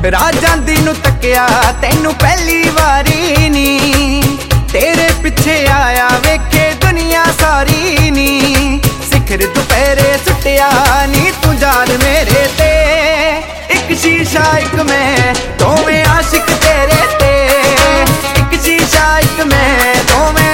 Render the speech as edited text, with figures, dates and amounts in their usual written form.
ਰਾਹ ਜਾਂਦੀ ਨੂੰ ਤੱਕਿਆ ਤੈਨੂੰ ਪਹਿਲੀ ਵਾਰੀ ਨੀ, ਤੇਰੇ ਪਿੱਛੇ ਆਇਆ ਵੇਖੇ ਦੁਨੀਆ ਸਾਰੀ ਨੀ। ਸਿਖਰ ਦੁਪਹਿਰੇ ਸੁੱਟਿਆ ਨੀ ਤੂੰ ਜਾਨ ਮੇਰੇ ਤੇ, ਇੱਕ ਸ਼ੀਸ਼ਾ ਇੱਕ ਮੈਂ